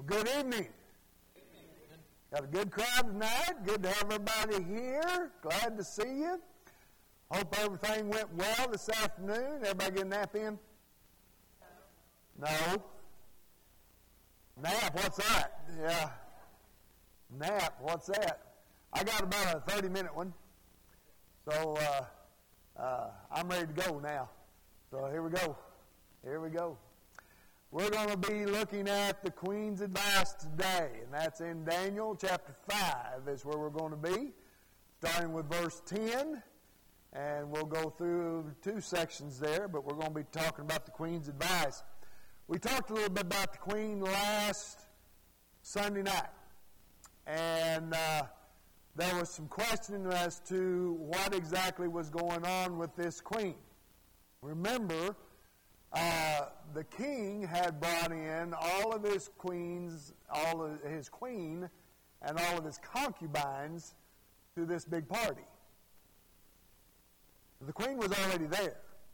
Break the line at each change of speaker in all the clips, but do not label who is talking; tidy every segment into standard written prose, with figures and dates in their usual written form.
Good evening. Got a good crowd tonight. Good to have everybody here. Glad to see you. Hope everything went well this afternoon. Everybody get a nap in? No. Nap, what's that? Yeah. Nap, what's that? I got about a 30-minute one. So I'm ready to go now. So here we go. Here we go. We're going to be looking at the Queen's Advice today, and that's in Daniel chapter 5 is where we're going to be, starting with verse 10, and we'll go through two sections there, but we're going to be talking about the Queen's Advice. We talked a little bit about the Queen last Sunday night, and there was some questioning as to what exactly was going on with this queen. Remember, the king had brought in all of his queens, all of his queen, and all of his concubines to this big party. The queen was already there.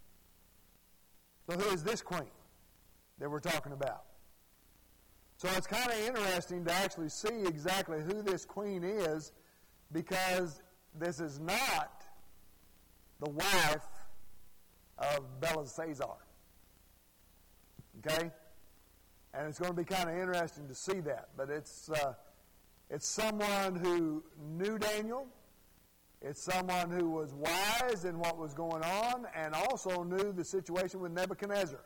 So who is this queen that we're talking about? So it's kind of interesting to actually see exactly who this queen is, because this is not the wife of Belshazzar. Okay? And it's going to be kind of interesting to see that. But it's someone who knew Daniel. It's someone who was wise in what was going on and also knew the situation with Nebuchadnezzar.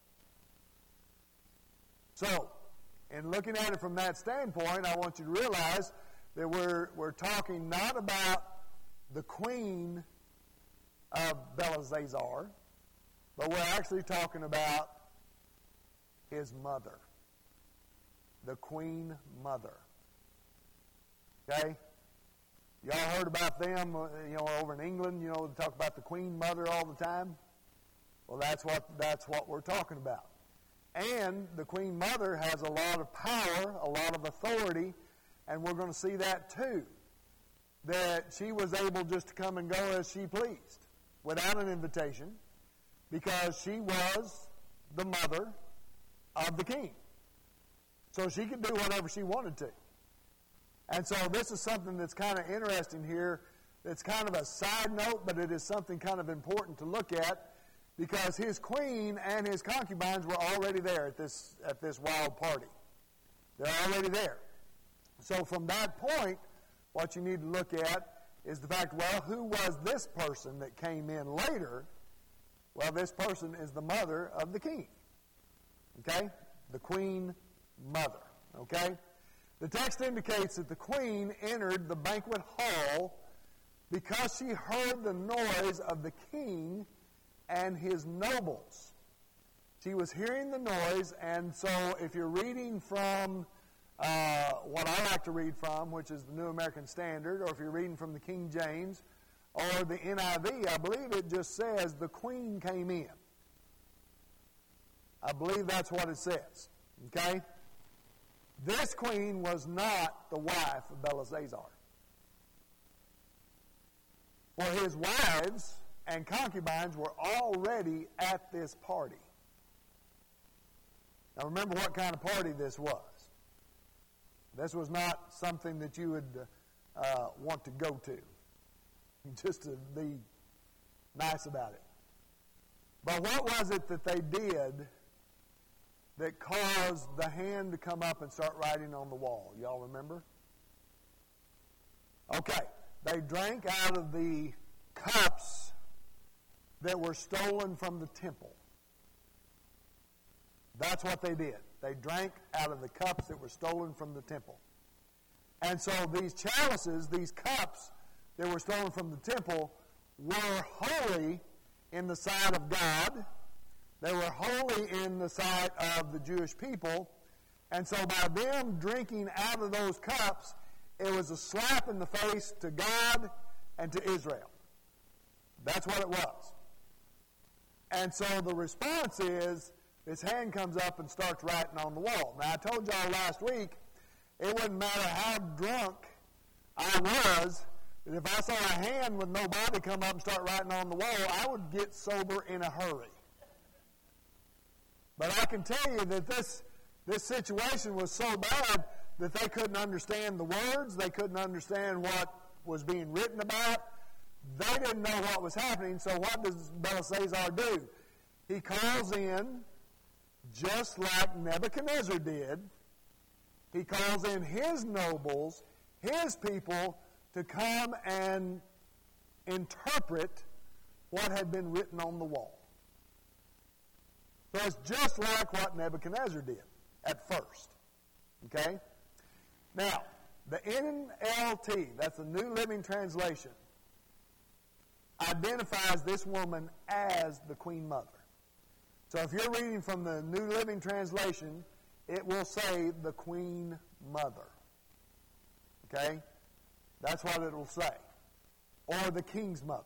So, in looking at it from that standpoint, I want you to realize that we're talking not about the queen of Belshazzar, but we're actually talking about his mother, the queen mother. Okay? Y'all heard about them, over in England, they talk about the queen mother all the time. Well, that's what we're talking about. And the queen mother has a lot of power, a lot of authority, and we're going to see that too. That she was able just to come and go as she pleased, without an invitation, because she was the mother of the king. So she could do whatever she wanted to. And so this is something that's kind of interesting here. It's kind of a side note, but it is something kind of important to look at, because his queen and his concubines were already there at this wild party. They're already there. So from that point, what you need to look at is the fact, well, who was this person that came in later? Well, this person is the mother of the king. Okay? The queen mother. Okay? The text indicates that the queen entered the banquet hall because she heard the noise of the king and his nobles. She was hearing the noise, and so if you're reading from what I like to read from, which is the New American Standard, or if you're reading from the King James or the NIV, I believe it just says the queen came in. I believe that's what it says. Okay? This queen was not the wife of Belshazzar. For his wives and concubines were already at this party. Now remember what kind of party this was. This was not something that you would want to go to, just to be nice about it. But what was it that they did that caused the hand to come up and start writing on the wall? Y'all remember? Okay. They drank out of the cups that were stolen from the temple. That's what they did. They drank out of the cups that were stolen from the temple. And so these chalices, these cups that were stolen from the temple, were holy in the sight of God. They were holy in the sight of the Jewish people. And so by them drinking out of those cups, it was a slap in the face to God and to Israel. That's what it was. And so the response is, this hand comes up and starts writing on the wall. Now, I told y'all last week, it wouldn't matter how drunk I was, that if I saw a hand with no body come up and start writing on the wall, I would get sober in a hurry. But I can tell you that this This situation was so bad that they couldn't understand the words. They couldn't understand what was being written about. They didn't know what was happening. So what does Belshazzar do? He calls in, just like Nebuchadnezzar did, he calls in his nobles, his people, to come and interpret what had been written on the wall. So it's just like what Nebuchadnezzar did at first. Okay? Now, the NLT, that's the New Living Translation, identifies this woman as the Queen Mother. So if you're reading from the New Living Translation, it will say the Queen Mother. Okay? That's what it will say. Or the King's Mother.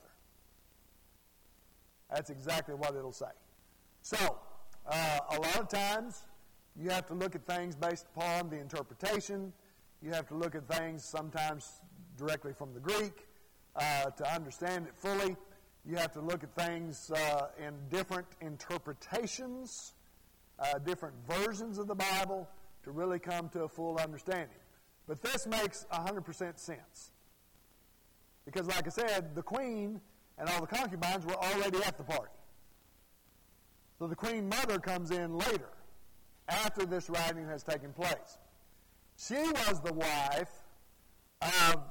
That's exactly what it'll say. So, a lot of times, you have to look at things based upon the interpretation. You have to look at things sometimes directly from the Greek to understand it fully. You have to look at things in different interpretations, different versions of the Bible to really come to a full understanding. But this makes 100% sense. Because like I said, the queen and all the concubines were already at the party. So the Queen Mother comes in later, after this writing has taken place. She was the wife of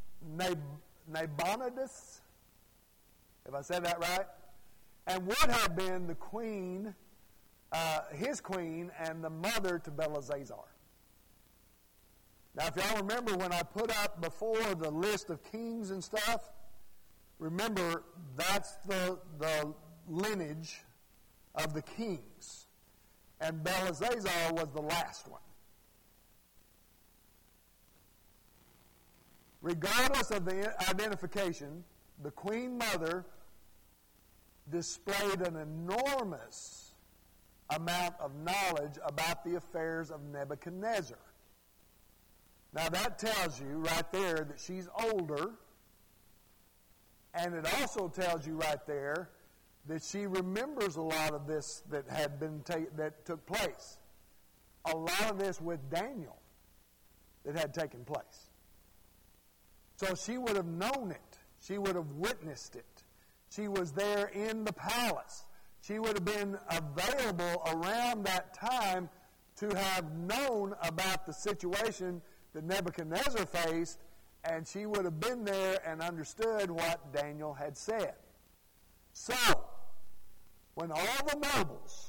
Nabonidus, if I said that right, and would have been the queen, his queen, and the mother to Belshazzar. Now, if y'all remember when I put up before the list of kings and stuff, remember that's the lineage of the kings. And Belshazzar was the last one. Regardless of the identification, the Queen Mother displayed an enormous amount of knowledge about the affairs of Nebuchadnezzar. Now that tells you right there that she's older, and it also tells you right there that she remembers a lot of this that had been that took place. A lot of this with Daniel that had taken place. So she would have known it. She would have witnessed it. She was there in the palace. She would have been available around that time to have known about the situation that Nebuchadnezzar faced, and she would have been there and understood what Daniel had said. So, when all the nobles,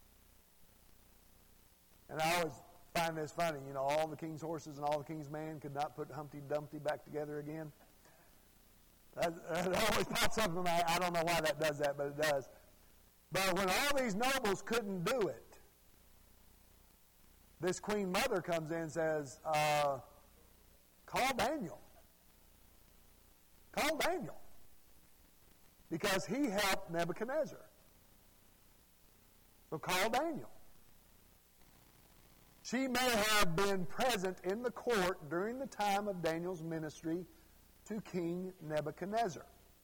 and I always find this funny, you know, all the king's horses and all the king's men could not put Humpty Dumpty back together again. That always pops up in my, I don't know why that does that, but it does. But when all these nobles couldn't do it, this Queen Mother comes in and says, call Daniel. Call Daniel. Because he helped Nebuchadnezzar. So call Daniel. She may have been present in the court during the time of Daniel's ministry to King Nebuchadnezzar.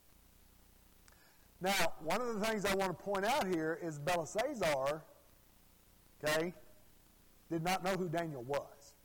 Now, one of the things I want to point out here is Belshazzar, okay, did not know who Daniel was.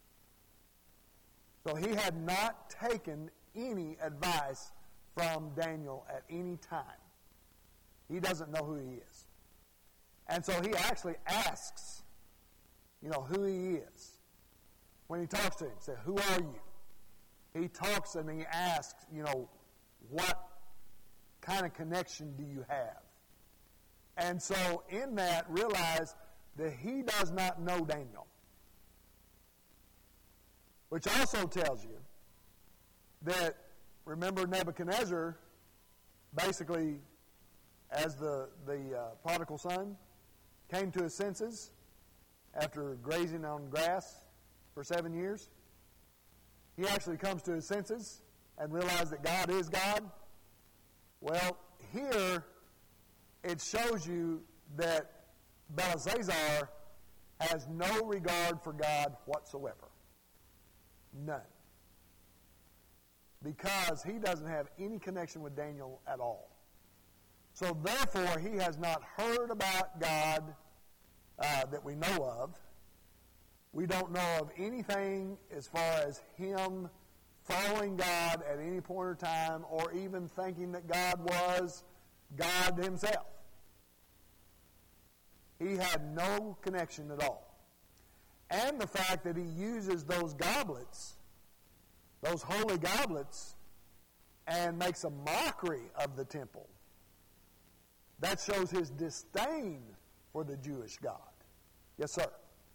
So he had not taken any advice from Daniel at any time. He doesn't know who he is. And so he actually asks, you know, who he is. When he talks to him, he says, who are you? He talks and he asks, you know, what kind of connection do you have? And so in that, realize that he does not know Daniel. Which also tells you that, remember Nebuchadnezzar, basically, as the prodigal son, came to his senses after grazing on grass for 7 years. He actually comes to his senses and realizes that God is God. Well, here it shows you that Belshazzar has no regard for God whatsoever. None. Because he doesn't have any connection with Daniel at all. So therefore, he has not heard about God that we know of. We don't know of anything as far as him following God at any point in time or even thinking that God was God himself. He had no connection at all. And the fact that he uses those goblets, those holy goblets, and makes a mockery of the temple, that shows his disdain for the Jewish God. Yes, sir.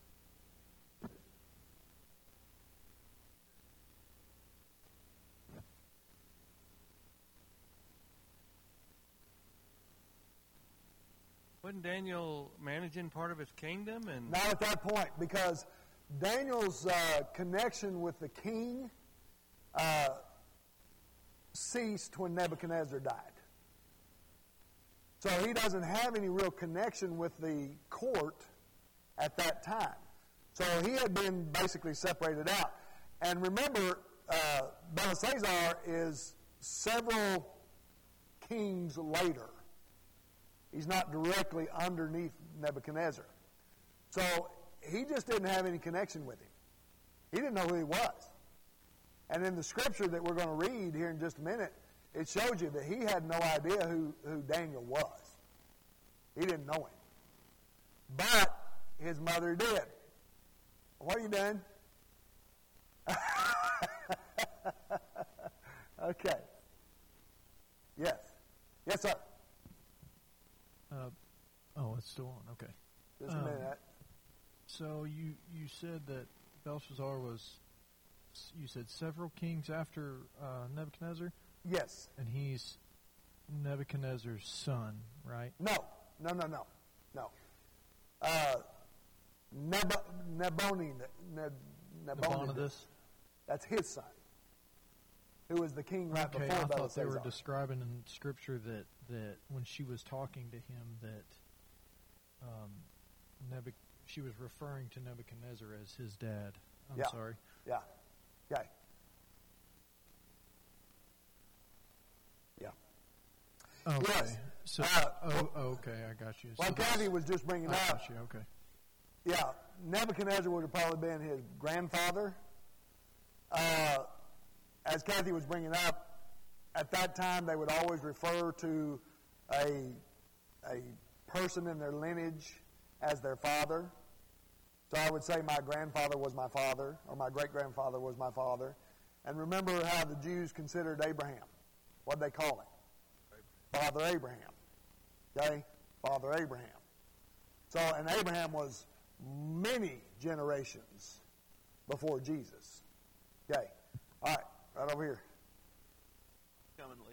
Wasn't Daniel managing part of his kingdom? And
not at that point, because Daniel's connection with the king ceased when Nebuchadnezzar died. So he doesn't have any real connection with the court at that time. So he had been basically separated out. And remember, Belshazzar is several kings later. He's not directly underneath Nebuchadnezzar. So he just didn't have any connection with him. He didn't know who he was. And in the scripture that we're going to read here in just a minute, it shows you that he had no idea who Daniel was. He didn't know him. But his mother did. What are you doing? Okay. Yes. Yes, sir.
It's still on. Okay.
Just a minute.
So you said that Belshazzar was, you said several kings after Nebuchadnezzar?
Yes.
And he's Nebuchadnezzar's son, right?
No. Nabonidus. That's his son, who was the king right before Belshazzar.
I thought they were describing in Scripture that when she was talking to him that she was referring to Nebuchadnezzar as his dad. I'm sorry.
Yeah. Okay. Yeah.
Okay.
Yes.
So, okay, I got you.
Well, Kathy was just bringing up.
Got you. Okay.
Yeah, Nebuchadnezzar would have probably been his grandfather. As Kathy was bringing up, at that time they would always refer to a person in their lineage as their father. So I would say my grandfather was my father, or my great-grandfather was my father. And remember how the Jews considered Abraham. What did they call him? Father Abraham. Okay? Father Abraham. So, and Abraham was many generations before Jesus. Okay. All right. Right over here.
commonly.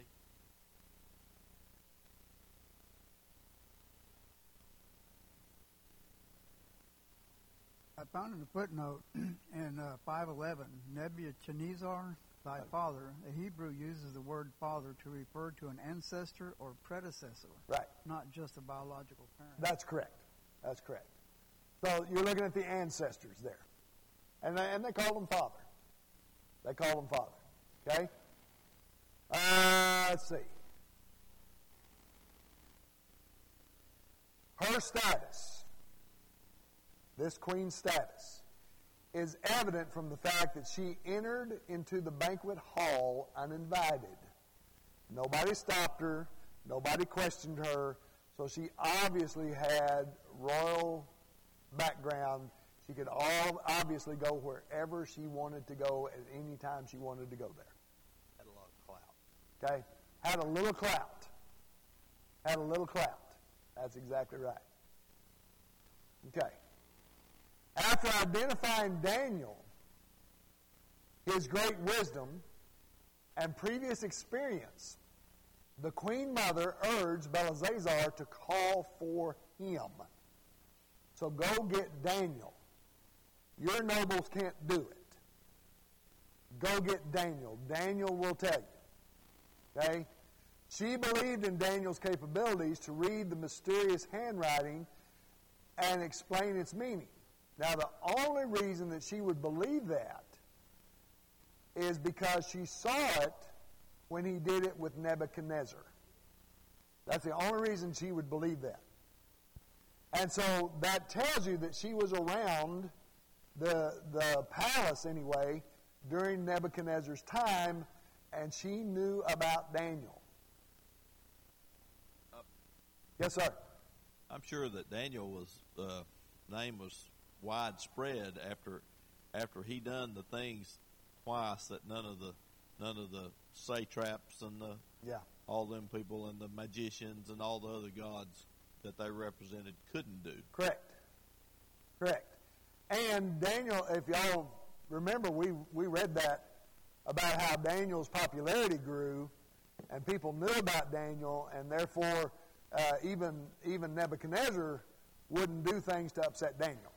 I found in the footnote in 5:11, Nebuchadnezzar, thy father. A Hebrew uses the word father to refer to an ancestor or predecessor,
Right.
not just a biological parent.
That's correct. That's correct. So you're looking at the ancestors there. And they call them father. They call them father. Okay? Let's see. Her status, this queen's status, is evident from the fact that she entered into the banquet hall uninvited. Nobody stopped her. Nobody questioned her. So she obviously had royal background. She could obviously go wherever she wanted to go at any time she wanted to go there.
Had a lot of clout.
Okay? Had a little clout. Had a little clout. That's exactly right. Okay. After identifying Daniel, his great wisdom, and previous experience, the queen mother urged Belshazzar to call for him. So go get Daniel. Your nobles can't do it. Go get Daniel. Daniel will tell you. Okay? She believed in Daniel's capabilities to read the mysterious handwriting and explain its meaning. Now, the only reason that she would believe that is because she saw it when he did it with Nebuchadnezzar. That's the only reason she would believe that. And so that tells you that she was around the palace anyway during Nebuchadnezzar's time, and she knew about Daniel. Yes, sir.
I'm sure that Daniel was name was widespread after he done the things twice that none of the satraps and all them people and the magicians and all the other gods that they represented couldn't do.
Correct. And Daniel, if y'all remember, we read that about how Daniel's popularity grew, and people knew about Daniel, and therefore even Nebuchadnezzar wouldn't do things to upset Daniel.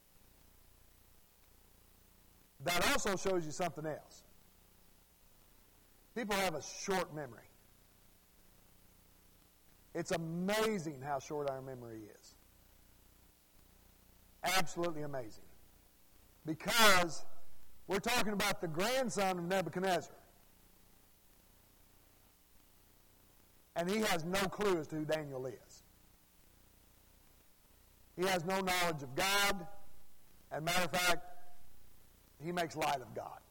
That also shows you something else. People have a short memory. It's amazing how short our memory is. Absolutely amazing. Because we're talking about the grandson of Nebuchadnezzar. And he has no clue as to who Daniel is. He has no knowledge of God. As a matter of fact, he makes light of God.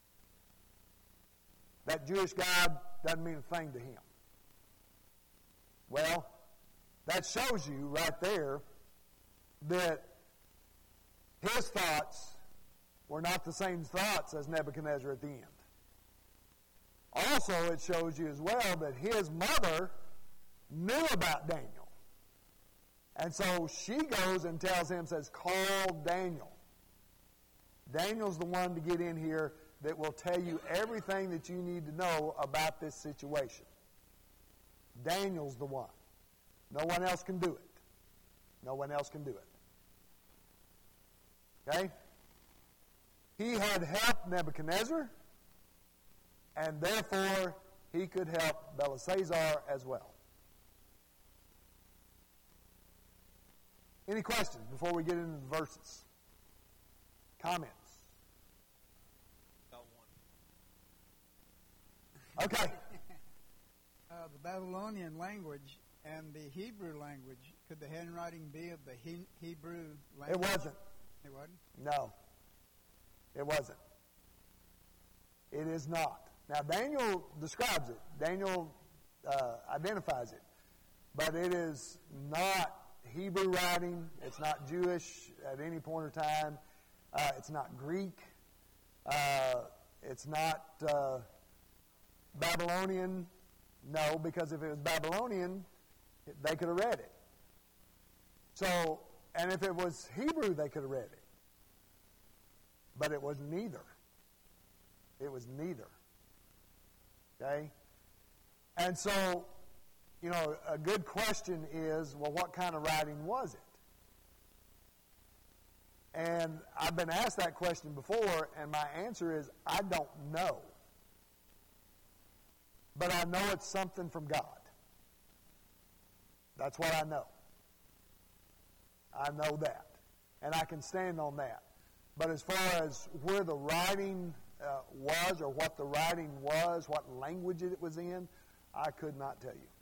That Jewish God doesn't mean a thing to him. Well, that shows you right there that his thoughts were not the same thoughts as Nebuchadnezzar at the end. Also, it shows you as well that his mother knew about Daniel. And so she goes and tells him, says, call Daniel. Daniel's the one to get in here that will tell you everything that you need to know about this situation. Daniel's the one. No one else can do it. No one else can do it. Okay? He had helped Nebuchadnezzar, and therefore he could help Belteshazzar as well. Any questions before we get into the verses? Comments? Okay.
The Babylonian language and the Hebrew language, could the handwriting be of the Hebrew language?
It wasn't.
It wasn't?
No. It wasn't. It is not. Now, Daniel describes it. Daniel identifies it. But it is not Hebrew writing. It's not Jewish at any point in time. It's not Greek. It's not Babylonian. No, because if it was Babylonian, they could have read it. So, and if it was Hebrew, they could have read it. But it was neither. It was neither. Okay? And so, you know, a good question is, well, what kind of writing was it? And I've been asked that question before, and my answer is, I don't know. But I know it's something from God. That's what I know. I know that. And I can stand on that. But as far as where the writing was, or what the writing was, what language it was in, I could not tell you.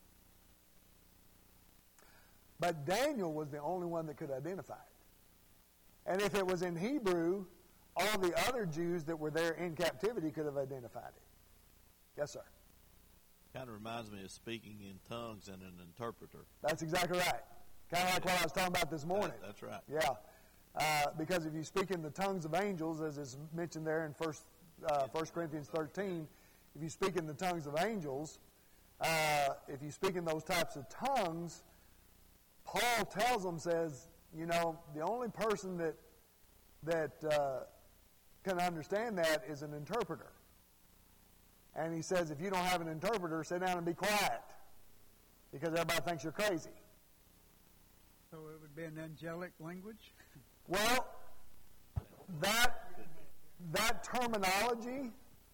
But Daniel was the only one that could identify it. And if it was in Hebrew, all the other Jews that were there in captivity could have identified it. Yes, sir.
Kind of reminds me of speaking in tongues and an interpreter.
That's exactly right. Kind of like what I was talking about this morning.
That's right.
Yeah. Because if you speak in the tongues of angels, as is mentioned there in 1 Corinthians 13, if you speak in the tongues of angels, if you speak in those types of tongues, Paul tells them, says, you know, the only person that can understand that is an interpreter. And he says, if you don't have an interpreter, sit down and be quiet, because everybody thinks you're crazy.
So it would be an angelic language?
Well, that terminology,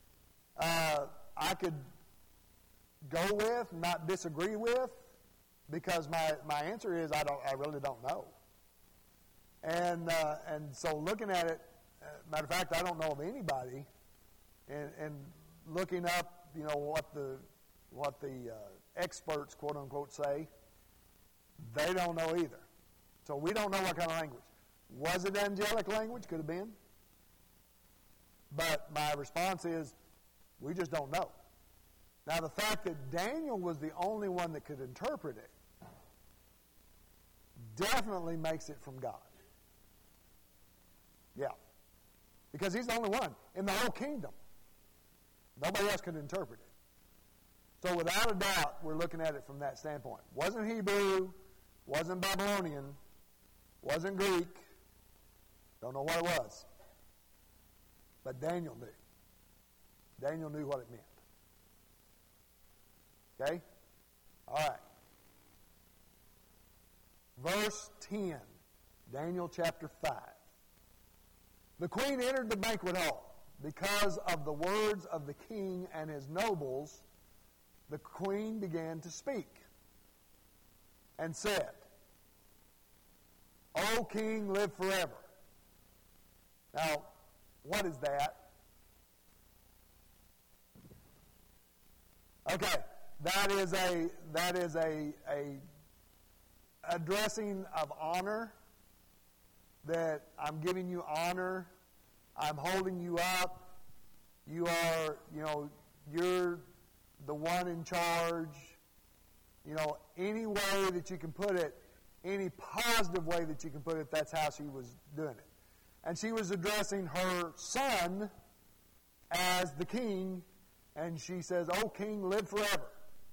I could go with, not disagree with, because my answer is I really don't know. And so looking at it, matter of fact, I don't know of anybody, and looking up, you know, what the experts, quote unquote, say, they don't know either. So we don't know what kind of language. Was it angelic language? Could have been. But my response is, we just don't know. Now, the fact that Daniel was the only one that could interpret it definitely makes it from God. Yeah. Because he's the only one in the whole kingdom. Nobody else could interpret it. So without a doubt, we're looking at it from that standpoint. Wasn't Hebrew, wasn't Babylonian, wasn't Greek. Don't know what it was. But Daniel knew. Daniel knew what it meant. Okay? All right. Verse 10, Daniel chapter 5. The queen entered the banquet hall. Because of the words of the king and his nobles, the queen began to speak and said, O king, live forever. Now, what is that? Okay, that is a addressing of honor, that I'm giving you honor, I'm holding you up, you are, you're the one in charge, any way that you can put it, any positive way that you can put it, that's how she was doing it. And she was addressing her son as the king, and she says, O king, live forever.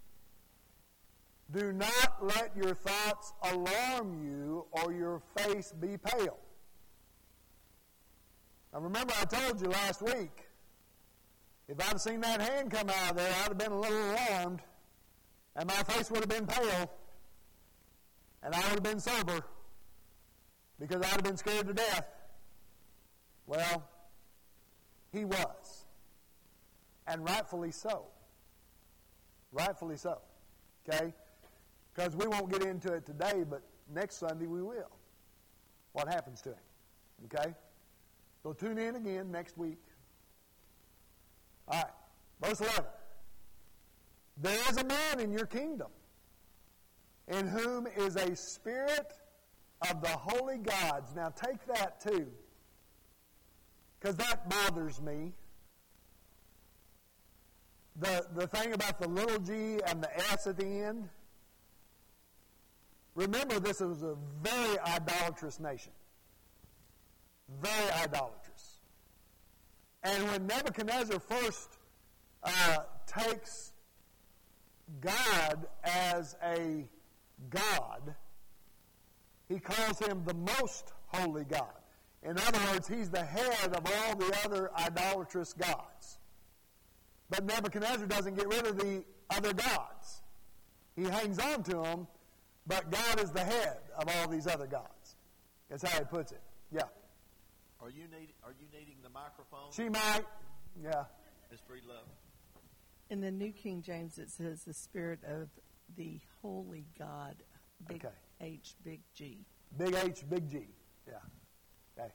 Do not let your thoughts alarm you or your face be pale. Now remember, I told you last week, if I'd have seen that hand come out of there, I'd have been a little alarmed, and my face would have been pale, and I would have been sober, because I'd have been scared to death. Well, he was. And rightfully so. Rightfully so. Okay? Because we won't get into it today, but next Sunday we will. What happens to him. Okay? So tune in again next week. All right. Verse 11. There is a man in your kingdom in whom is a spirit of the holy gods. Now take that too, because that bothers me. The thing about the little g and the s at the end. Remember, this was a very idolatrous nation. Very idolatrous. And when Nebuchadnezzar first takes God as a God, he calls him the most holy God. In other words, he's the head of all the other idolatrous gods. But Nebuchadnezzar doesn't get rid of the other gods. He hangs on to them, but God is the head of all these other gods. That's how he puts it. Yeah.
Are you needing the microphone?
She might. Yeah.
Miss Breedlove.
In the New King James, it says the spirit of the holy God. Big
Okay.
H, big G.
Big H, big G. Yeah. Okay.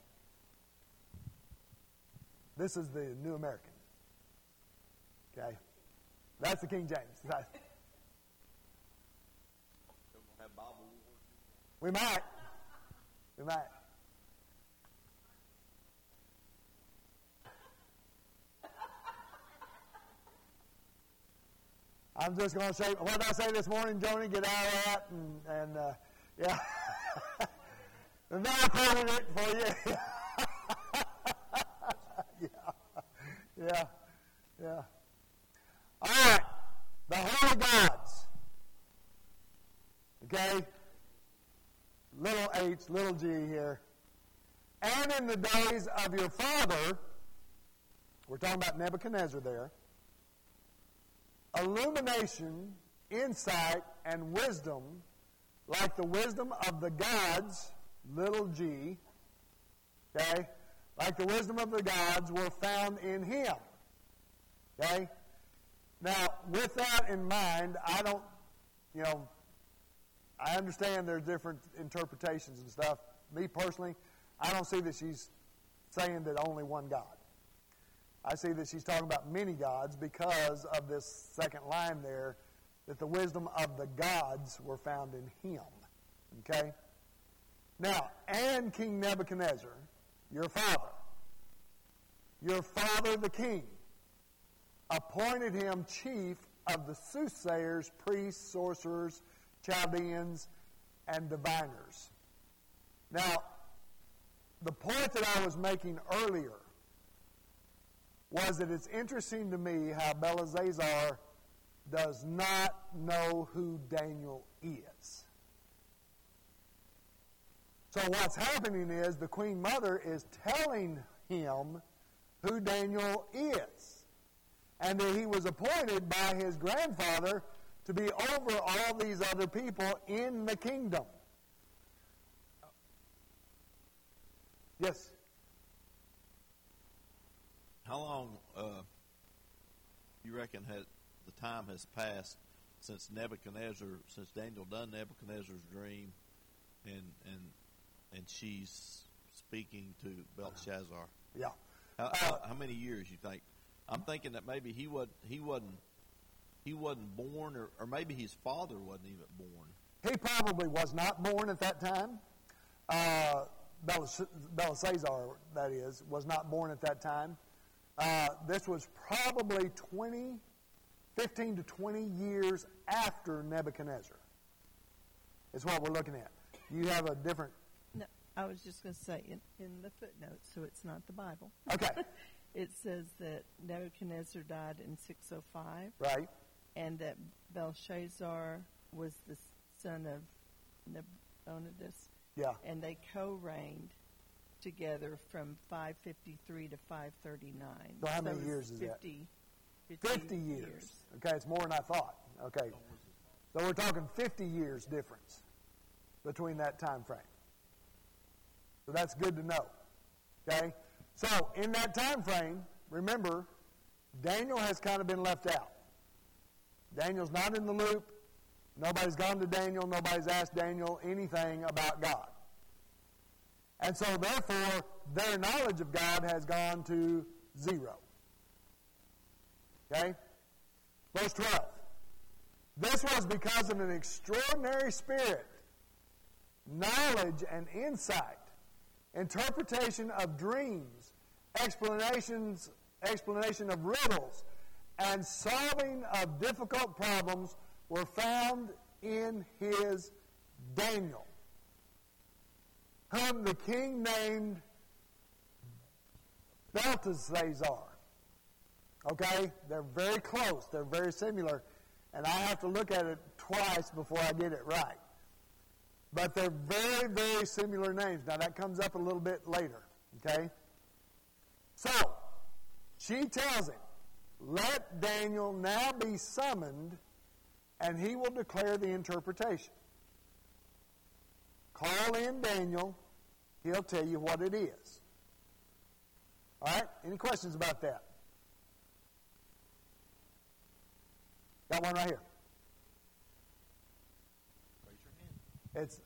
This is the New American. Okay. That's the King James.
Have Bible
We might. We might. I'm just going to say, what did I say this morning, Joni? Get out of that and yeah. And now I quoted it for you. Yeah. All right. The holy gods. Okay? Little h, little g here. And in the days of your father, we're talking about Nebuchadnezzar there, illumination, insight, and wisdom, like the wisdom of the gods, little g, okay, like the wisdom of the gods were found in him. Okay? Now, with that in mind, I don't, I understand there's different interpretations and stuff. Me personally, I don't see that she's saying that only one God. I see that she's talking about many gods because of this second line there, that the wisdom of the gods were found in him. Okay? Now, and King Nebuchadnezzar, your father the king, appointed him chief of the soothsayers, priests, sorcerers, Chaldeans, and diviners. Now, the point that I was making earlier was that it's interesting to me how Belteshazzar does not know who Daniel is. So what's happening is the Queen Mother is telling him who Daniel is, and that he was appointed by his grandfather to be over all these other people in the kingdom. Yes?
How long you reckon the time has passed since Daniel done Nebuchadnezzar's dream, and she's speaking to Belteshazzar?
Yeah.
How many years you think? I'm thinking that maybe he wasn't born, or maybe his father wasn't even born.
He probably was not born at that time. Belteshazzar, that is, was not born at that time. This was probably 15 to 20 years after Nebuchadnezzar. Is what we're looking at. You have a different...
No, I was just going to say, in the footnotes, so it's not the Bible.
Okay.
It says that Nebuchadnezzar died in 605.
Right.
And that Belshazzar was the son of Nabonidus.
Yeah.
And they co-reigned together from 553 to 539.
So how many years is that? 50 years. Okay, it's more than I thought. Okay. So we're talking 50 years difference between that time frame. So that's good to know. Okay? So in that time frame, remember, Daniel has kind of been left out. Daniel's not in the loop. Nobody's gone to Daniel. Nobody's asked Daniel anything about God. And so therefore, their knowledge of God has gone to 0. Okay? Verse 12. This was because of an extraordinary spirit, knowledge and insight, interpretation of dreams, explanation of riddles, and solving of difficult problems were found in his Daniel, whom the king named Belteshazzar. Okay? They're very close. They're very similar. And I have to look at it twice before I get it right. But they're very, very similar names. Now, that comes up a little bit later. Okay? So, she tells him, let Daniel now be summoned, and he will declare the interpretation. Call in Daniel. He'll tell you what it is. All right? Any questions about that? Got one right here.
Raise your hand.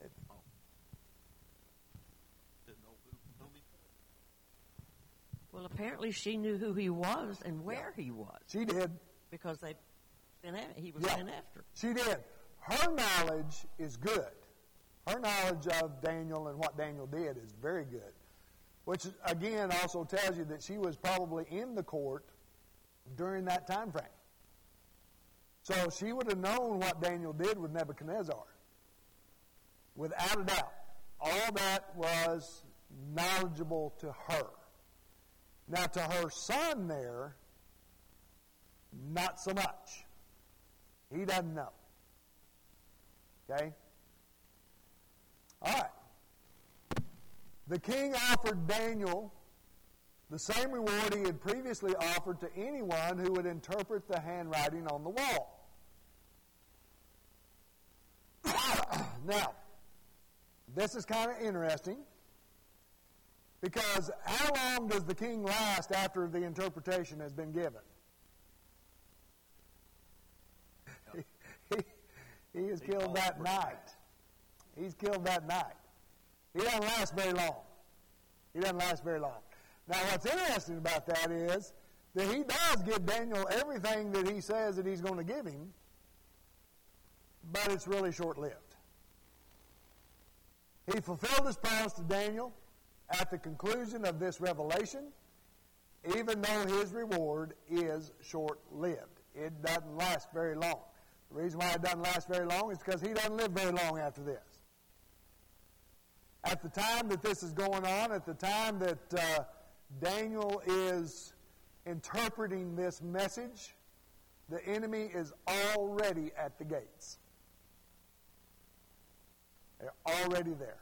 Well, apparently she knew who he was and where he was.
She did.
Because he was sent after.
She did. Her knowledge is good. Her knowledge of Daniel and what Daniel did is very good. Which, again, also tells you that she was probably in the court during that time frame. So she would have known what Daniel did with Nebuchadnezzar. Without a doubt. All that was knowledgeable to her. Now, to her son there, not so much. He doesn't know. Okay? All right. The king offered Daniel the same reward he had previously offered to anyone who would interpret the handwriting on the wall. Now, this is kind of interesting, because how long does the king last after the interpretation has been given? He is killed that night. He's killed that night. He doesn't last very long. He doesn't last very long. Now, what's interesting about that is that he does give Daniel everything that he says that he's going to give him, but it's really short-lived. He fulfilled his promise to Daniel at the conclusion of this revelation, even though his reward is short-lived. It doesn't last very long. The reason why it doesn't last very long is because he doesn't live very long after this. At the time that this is going on, at the time that Daniel is interpreting this message, the enemy is already at the gates. They're already there.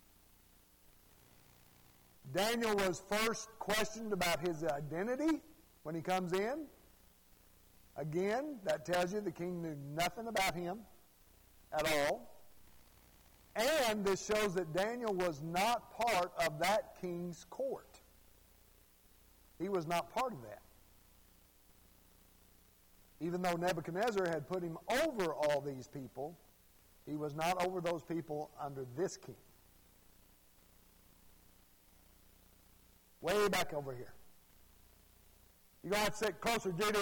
Daniel was first questioned about his identity when he comes in. Again, that tells you the king knew nothing about him at all. And this shows that Daniel was not part of that king's court. He was not part of that. Even though Nebuchadnezzar had put him over all these people, he was not over those people under this king. Way back over here. You're going to have to sit closer, Judy.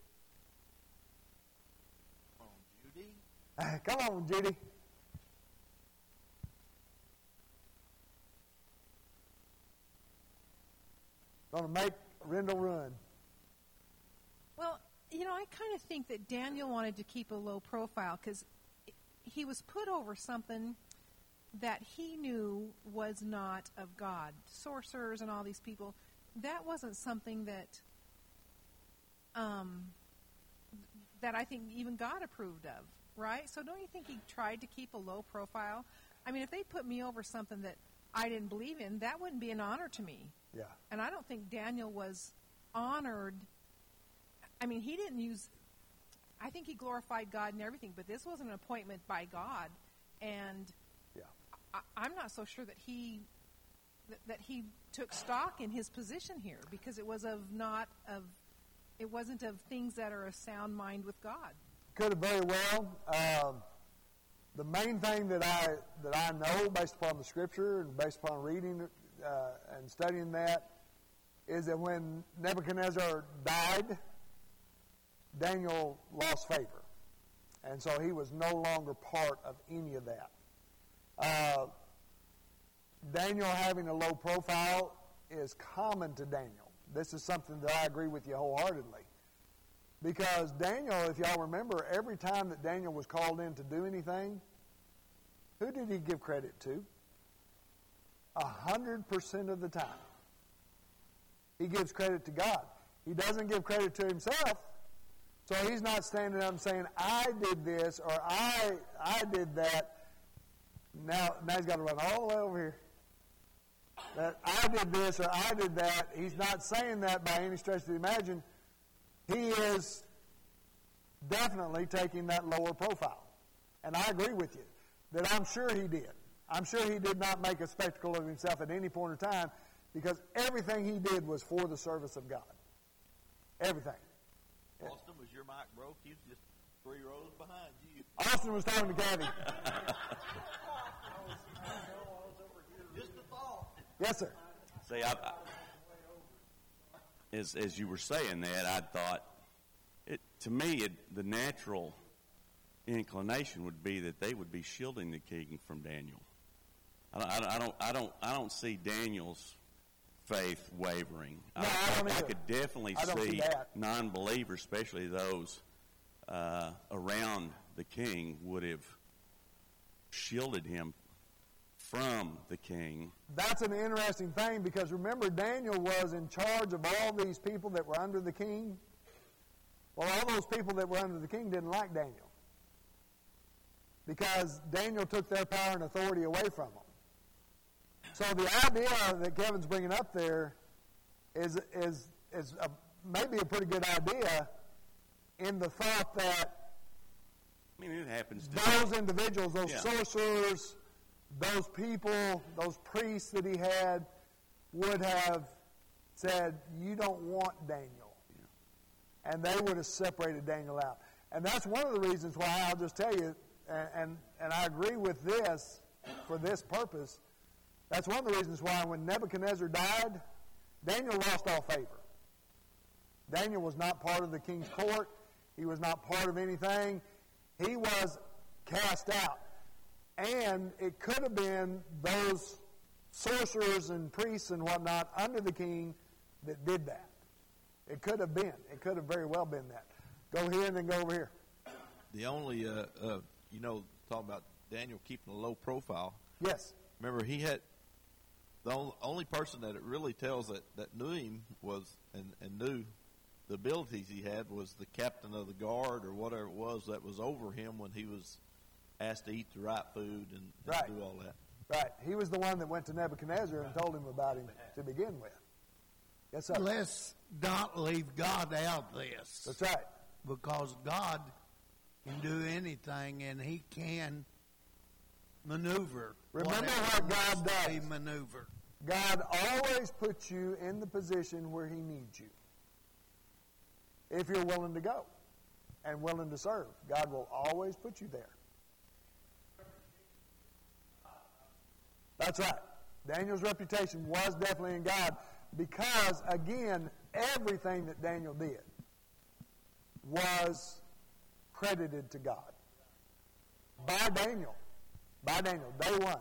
Come on, Judy.
Come on, Judy. Going to make Rendell run.
Well, I kind of think that Daniel wanted to keep a low profile because he was put over something that he knew was not of God. Sorcerers and all these people, that wasn't something that that I think even God approved of, right? So don't you think he tried to keep a low profile? I mean, if they put me over something that I didn't believe in, that wouldn't be an honor to me.
Yeah.
And I don't think Daniel was honored. I mean, he didn't use, I think he glorified God and everything, but this was an appointment by God. And
yeah.
I'm not so sure that he took stock in his position here, because it was it wasn't of things that are a sound mind with God.
Could have very well. The main thing that I know, based upon the Scripture and based upon reading and studying that, is that when Nebuchadnezzar died, Daniel lost favor, and so he was no longer part of any of that. Daniel having a low profile is common to Daniel. This is something that I agree with you wholeheartedly. Because Daniel, if y'all remember, every time that Daniel was called in to do anything, who did he give credit to? 100% of the time. He gives credit to God. He doesn't give credit to himself. So he's not standing up and saying, I did this or I did that. Now he's got to run all the way over here. That I did this or I did that. He's not saying that by any stretch of the imagination. He is definitely taking that lower profile. And I agree with you that I'm sure he did. I'm sure he did not make a spectacle of himself at any point in time, because everything he did was for the service of God. Everything.
Austin, was your mic broke? He was just 3 rows behind you.
Austin was talking to Kathy.
Just a thought.
Yes, sir.
See, as you were saying that, I thought, the natural inclination would be that they would be shielding the king from Daniel. I don't see Daniel's faith wavering.
No, I don't
I
either.
could definitely
I don't see
see
that.
non-believers, especially those around the king, would have shielded him from the king.
That's an interesting thing, because remember, Daniel was in charge of all these people that were under the king. Well, all those people that were under the king didn't like Daniel, because Daniel took their power and authority away from them. So the idea that Kevin's bringing up there is maybe a pretty good idea, in the thought that
It happens to
those individuals, those sorcerers, those people, those priests that he had, would have said, you don't want Daniel. Yeah. And they would have separated Daniel out. And that's one of the reasons why, I'll just tell you, and I agree with this for this purpose, that's one of the reasons why when Nebuchadnezzar died, Daniel lost all favor. Daniel was not part of the king's court. He was not part of anything. He was cast out. And it could have been those sorcerers and priests and whatnot under the king that did that. It could have been. It could have very well been that. Go here and then go over here.
The only, talking about Daniel keeping a low profile.
Yes.
Remember, he had the only person that it really tells that knew him was and knew the abilities he had was the captain of the guard or whatever it was that was over him when he was asked to eat the right food and
Right.
do all that.
Right. He was the one that went to Nebuchadnezzar and told him about him to begin with. Yes, sir.
Let's not leave God out of this.
That's right.
Because God can do anything and He can maneuver.
Remember
whatever
what God
needs to be
does.
maneuvered.
God always puts you in the position where He needs you. If you're willing to go and willing to serve, God will always put you there. That's right. Daniel's reputation was definitely in God because, again, everything that Daniel did was credited to God. By Daniel, day one.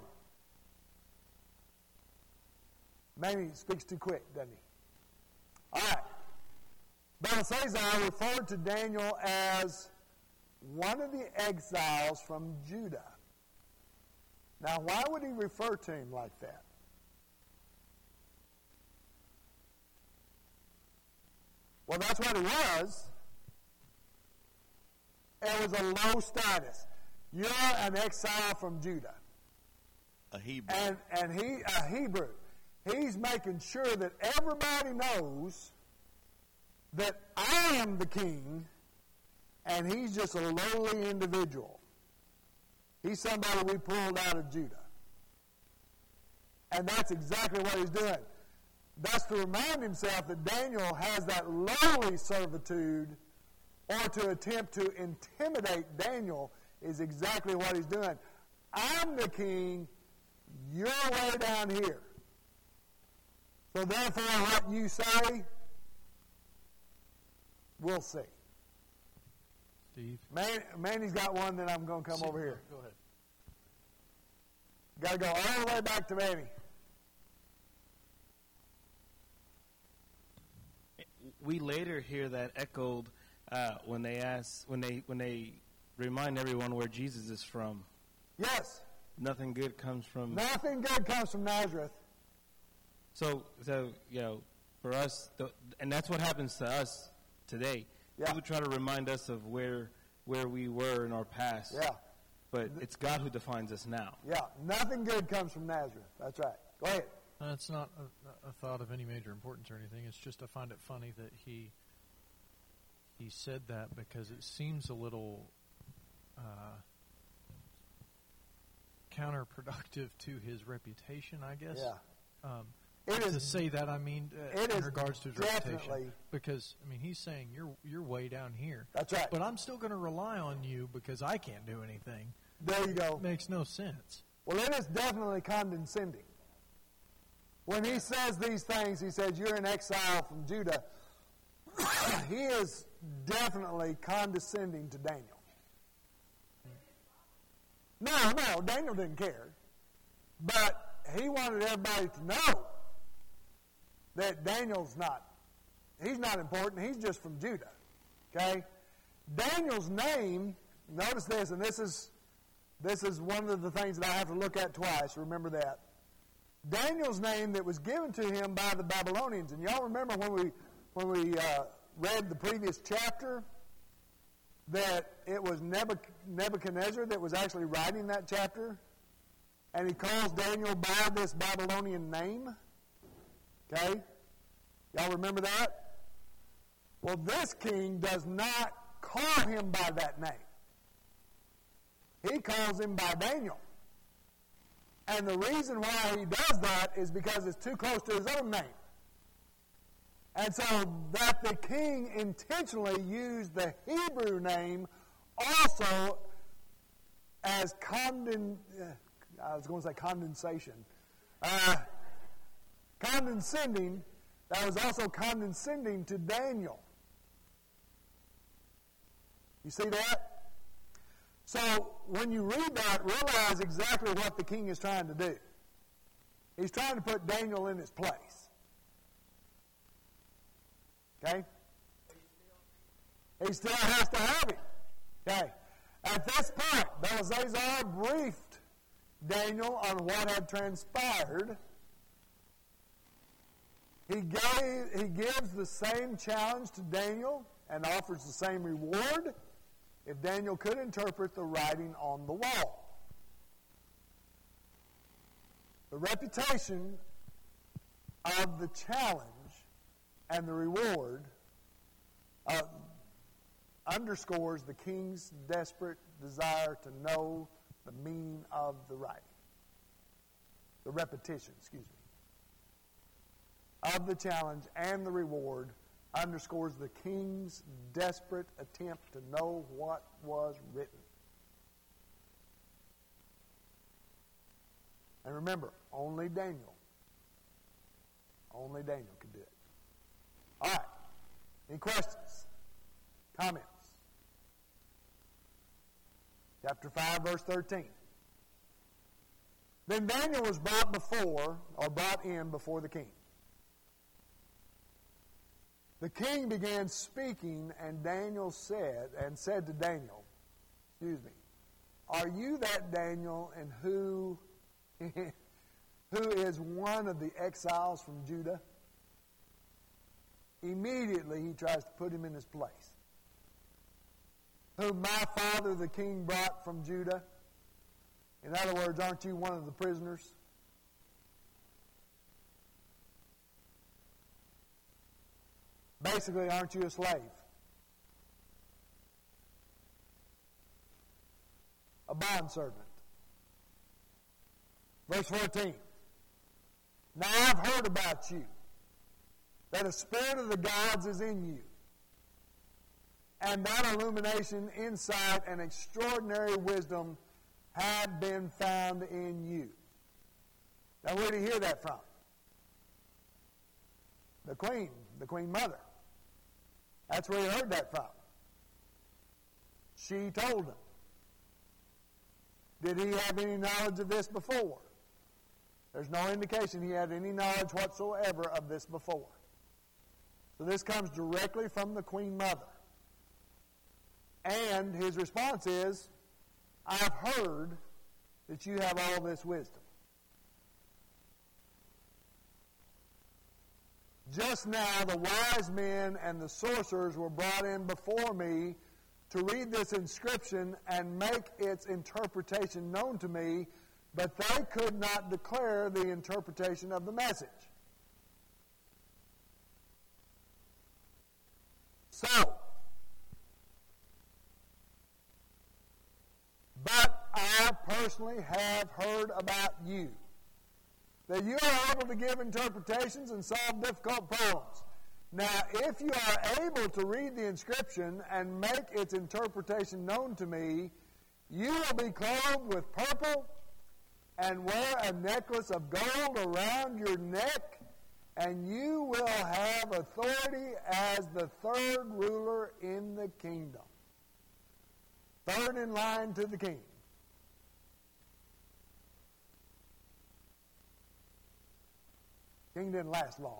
Maybe he speaks too quick, doesn't he? All right. Belshazzar referred to Daniel as one of the exiles from Judah. Now, why would he refer to him like that? Well, that's what it was. It was a low status. You're an exile from Judah.
A Hebrew.
And he, a Hebrew. He's making sure that everybody knows that I am the king, and he's just a lowly individual. He's somebody we pulled out of Judah. And that's exactly what he's doing. That's to remind himself that Daniel has that lowly servitude, or to attempt to intimidate Daniel is exactly what he's doing. I'm the king, you're way down here. So therefore, what you say, we'll see.
Steve?
Manny's got one, then I'm going to come over here.
Go ahead.
Got to go all the way back to Manny.
We later hear that echoed when they remind everyone where Jesus is from.
Yes.
Nothing good comes from.
Nothing good comes from Nazareth.
So for us, and that's what happens to us today.
Yeah.
People try to remind us of where we were in our past.
Yeah.
But it's God who defines us now.
Yeah. Nothing good comes from Nazareth. That's right. Go ahead.
It's not a thought of any major importance or anything. It's just I find it funny that he said that because it seems a little counterproductive to his reputation, I guess.
Yeah.
To say that, I mean, in regards to his reputation, because I mean, he's saying you're way down here.
That's right.
But I'm still going to rely on you because I can't do anything.
There you go.
Makes no sense.
Well, it is definitely condescending. When he says these things, he says, you're in exile from Judah. He is definitely condescending to Daniel. No, Daniel didn't care. But he wanted everybody to know that Daniel's he's not important. He's just from Judah. Okay? Daniel's name, notice this, and this is one of the things that I have to look at twice. Remember that. Daniel's name that was given to him by the Babylonians. And y'all remember when we read the previous chapter that it was Nebuchadnezzar that was actually writing that chapter? And he calls Daniel by this Babylonian name? Okay? Y'all remember that? Well, this king does not call him by that name. He calls him by Daniel. And the reason why he does that is because it's too close to his own name. And so that the king intentionally used the Hebrew name also as condensation. Condescending, that was also condescending to Daniel. You see that? So when you read that, realize exactly what the king is trying to do. He's trying to put Daniel in his place. Okay? He still has to have him. Okay? At this point, Belshazzar briefed Daniel on what had transpired. He gives the same challenge to Daniel and offers the same reward if Daniel could interpret the writing on the wall. The reputation of the challenge and the reward underscores the king's desperate desire to know the meaning of the writing. The repetition, of the challenge and the reward underscores the king's desperate attempt to know what was written. And remember, only Daniel could do it. All right. Any questions? Comments? Chapter 5, verse 13. Then Daniel was brought in before the king. The king began speaking, and Daniel said to Daniel, are you that Daniel, and who is one of the exiles from Judah? Immediately he tries to put him in his place. Whom my father the king brought from Judah. In other words, aren't you one of the prisoners? Basically, aren't you a slave? A bondservant. Verse 14. Now I've heard about you, that a spirit of the gods is in you, and that illumination, insight, and extraordinary wisdom have been found in you. Now where did he hear that from? The queen mother. That's where he heard that from. She told him. Did he have any knowledge of this before? There's no indication he had any knowledge whatsoever of this before. So this comes directly from the queen mother. And his response is, I've heard that you have all this wisdom. Just now the wise men and the sorcerers were brought in before me to read this inscription and make its interpretation known to me, but they could not declare the interpretation of the message. So, but I personally have heard about you, that you are able to give interpretations and solve difficult problems. Now, if you are able to read the inscription and make its interpretation known to me, you will be clothed with purple and wear a necklace of gold around your neck, and you will have authority as the third ruler in the kingdom. Third in line to the king. King didn't last long.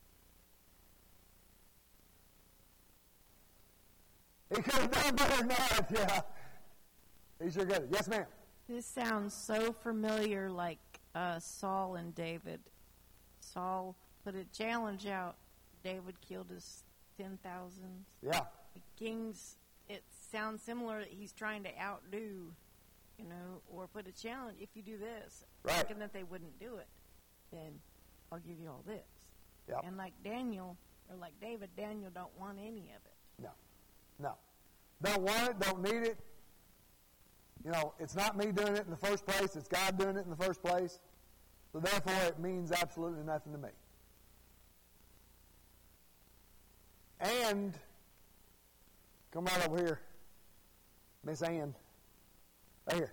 He could have done better than that, yeah. He sure got it. Yes, ma'am.
This sounds so familiar, like Saul and David. Saul put a challenge out. David killed his 10,000.
Yeah.
The kings, it sounds similar. He's trying to outdo, or put a challenge. If you do this,
right,
thinking that they wouldn't do it, then I'll give you all this.
Yep.
And like Daniel, or like David, Daniel don't want any of it.
No. Don't want it, don't need it. It's not me doing it in the first place. It's God doing it in the first place. So therefore, it means absolutely nothing to me. And, come right over here, Miss Ann. Right here.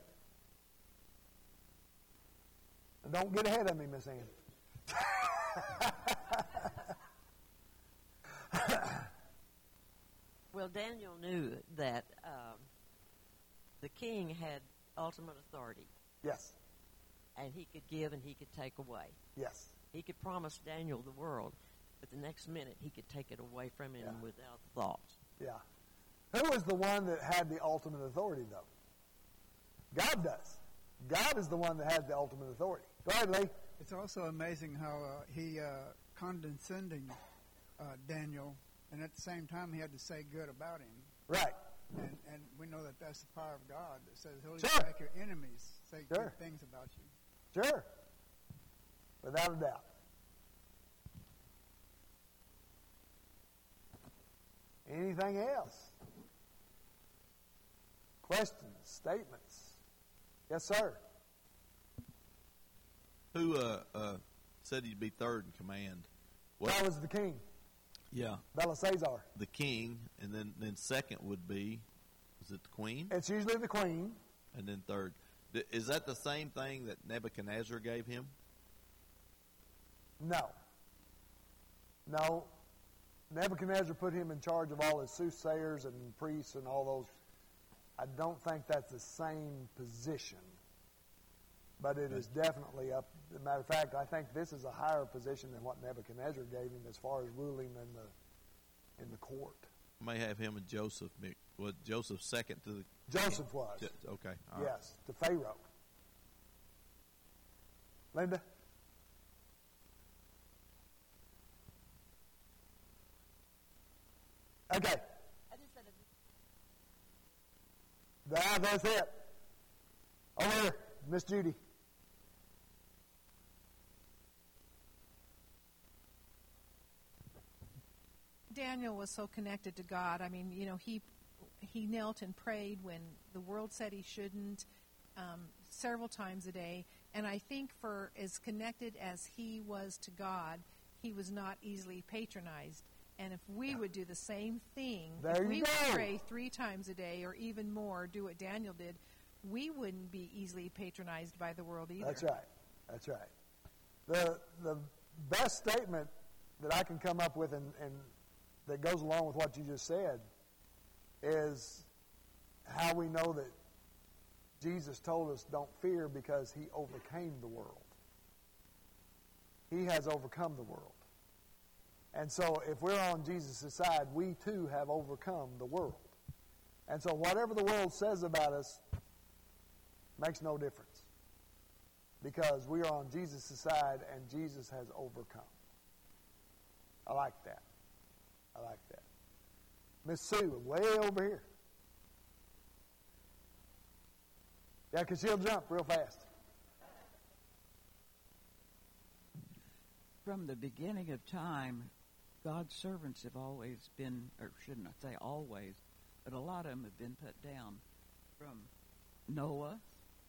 And don't get ahead of me, Miss Ann.
Well, Daniel knew that the king had ultimate authority,
Yes.
and he could give and he could take away.
Yes.
He could promise Daniel the world, but the next minute he could take it away from him
Yeah.
without thought.
Yeah. Who was the one that had the ultimate authority, though? God does. God is the one that has the ultimate authority. Go ahead, Lee.
It's also amazing how he condescending Daniel, and at the same time he had to say good about him.
Right.
And we know that that's the power of God that says he'll
Sure.
even make your enemies say
Sure.
good things about you.
Sure. Without a doubt. Anything else? Questions, statements? Yes, sir.
Who said he'd be third in command?
That was the king,
Yeah,
Belshazzar.
the king, and then second would be, is it the queen?
It's usually the queen.
And then third. Is that the same thing that Nebuchadnezzar gave him?
No. No. Nebuchadnezzar put him in charge of all his soothsayers and priests and all those. I don't think that's the same position. But it is definitely up. As a matter of fact, I think this is a higher position than what Nebuchadnezzar gave him as far as ruling in the court.
May have him and Joseph. Was Joseph second to the?
Joseph was.
Okay. All right.
Yes, to Pharaoh. Linda? Okay. That's it. Over here, Miss Judy.
Daniel was so connected to God. I mean, he knelt and prayed when the world said he shouldn't, several times a day. And I think for as connected as he was to God, he was not easily patronized. And if we would do the same thing,
There
if
you
we
go.
would pray 3 times a day or even more, do what Daniel did, we wouldn't be easily patronized by the world either.
That's right. That's right. The best statement that I can come up with and that goes along with what you just said is how we know that Jesus told us don't fear because he overcame the world. He has overcome the world. And so if we're on Jesus' side, we too have overcome the world. And so whatever the world says about us makes no difference. Because we are on Jesus' side and Jesus has overcome. I like that. I like that. Miss Sue, way over here. Yeah, because she'll jump real fast.
From the beginning of time, God's servants have always been, or shouldn't I say always, but a lot of them have been put down. From Noah,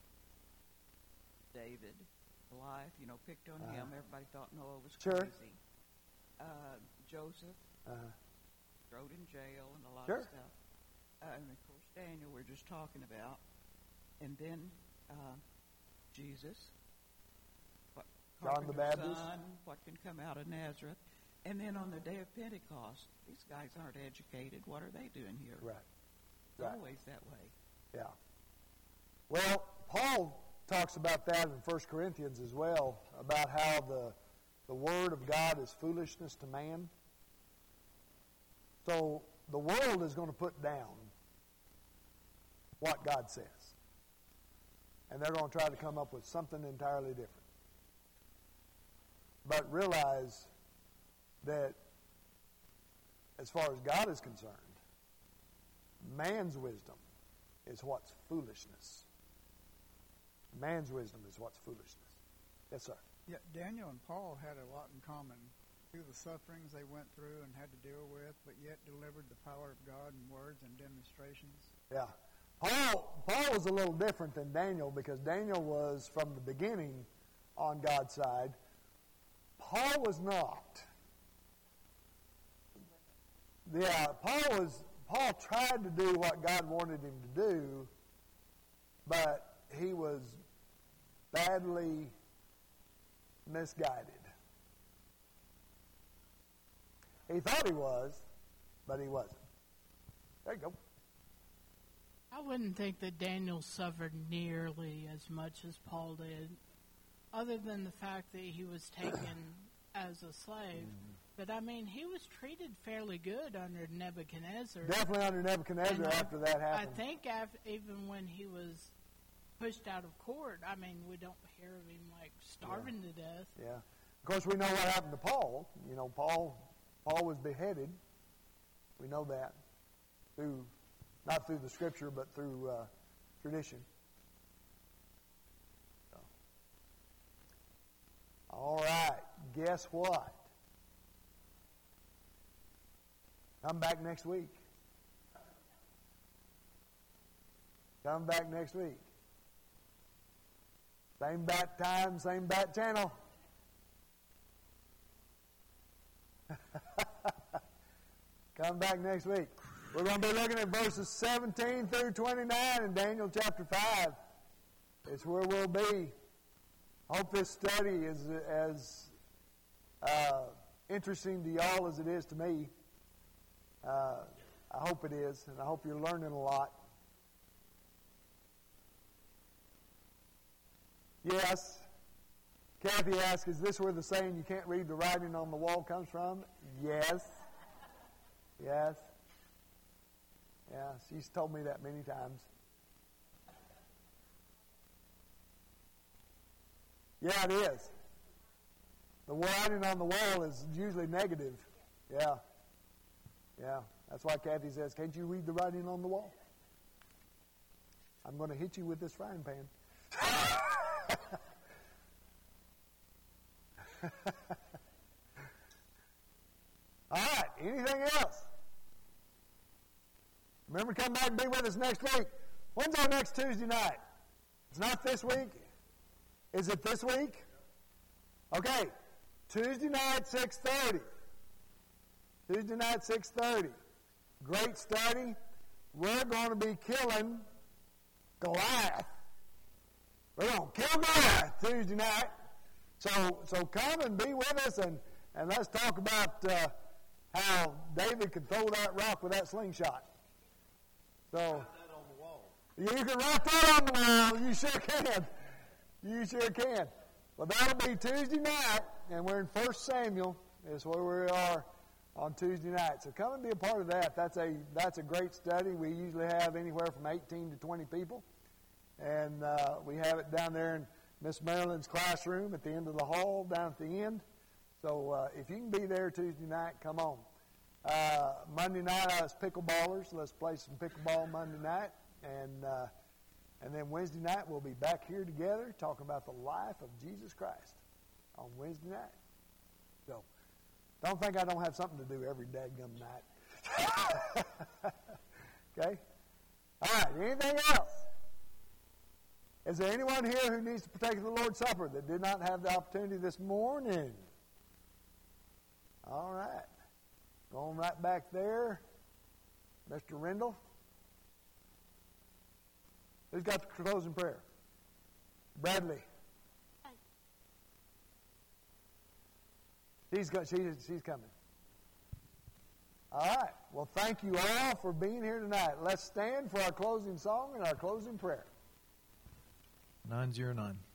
David, Goliath, picked on him. Everybody thought Noah was
Sure.
crazy. Joseph,
Uh-huh.
thrown in jail and a lot
Sure.
of stuff. And of course, Daniel we're just talking about. And then Jesus,
John the
carpenter's
Baptist.
son, what can come out of Nazareth. And then on the day of Pentecost, these guys aren't educated. What are they doing here?
Right.
It's
Right.
always that way.
Yeah. Well, Paul talks about that in 1 Corinthians as well, about how the Word of God is foolishness to man. So the world is going to put down what God says. And they're going to try to come up with something entirely different. But realize that as far as God is concerned, man's wisdom is what's foolishness. Man's wisdom is what's foolishness. Yes, sir.
Yeah, Daniel and Paul had a lot in common through the sufferings they went through and had to deal with, but yet delivered the power of God in words and demonstrations.
Yeah. Paul was a little different than Daniel because Daniel was from the beginning on God's side. Paul was not. Yeah, Paul tried to do what God wanted him to do, but he was badly misguided. He thought he was, but he wasn't. There you go.
I wouldn't think that Daniel suffered nearly as much as Paul did, other than the fact that he was taken as a slave. But, I mean, he was treated fairly good under Nebuchadnezzar.
Definitely under Nebuchadnezzar after that happened.
I think even when he was pushed out of court, I mean, we don't hear of him, like, starving to death.
Yeah. Of course, we know what happened to Paul. You know, Paul was beheaded. We know that. Not through the Scripture, but through tradition. So. All right. Guess what? Come back next week. Come back next week. Same bat time, same bat channel. Come back next week. We're going to be looking at verses 17 through 29 in Daniel chapter 5. It's where we'll be. I hope this study is as interesting to y'all as it is to me. I hope it is, and I hope you're learning a lot. Yes. Kathy asked, is this where the saying you can't read the writing on the wall comes from? Yes. Yes. Yeah, she's told me that many times. Yeah, it is. The writing on the wall is usually negative. Yeah. Yeah. That's why Kathy says, can't you read the writing on the wall? I'm going to hit you with this frying pan. All right. Anything else? Remember, come back and be with us next week. When's our next Tuesday night? It's not this week. Is it this week? Okay. Tuesday night, 6:30. Tuesday night, 6:30. Great study. We're going to be killing Goliath. We're going to kill Goliath Tuesday night. So come and be with us, and let's talk about how David could throw that rock with that slingshot. So you can write that on the wall. You sure can. You sure can. Well, that'll be Tuesday night, and we're in 1 Samuel. Is where we are on Tuesday night. So come and be a part of that. That's a great study. We usually have anywhere from 18 to 20 people, and we have it down there in Miss Marilyn's classroom at the end of the hall, down at the end. So if you can be there Tuesday night, come on. Monday night, us pickleballers. Let's play some pickleball Monday night. And then Wednesday night, we'll be back here together talking about the life of Jesus Christ on Wednesday night. So don't think I don't have something to do every dadgum night. Okay? All right, anything else? Is there anyone here who needs to partake of the Lord's Supper that did not have the opportunity this morning? All right. Going right back there. Mr. Rendell. Who's got the closing prayer? Bradley. She's coming. All right. Well, thank you all for being here tonight. Let's stand for our closing song and our closing prayer.
909.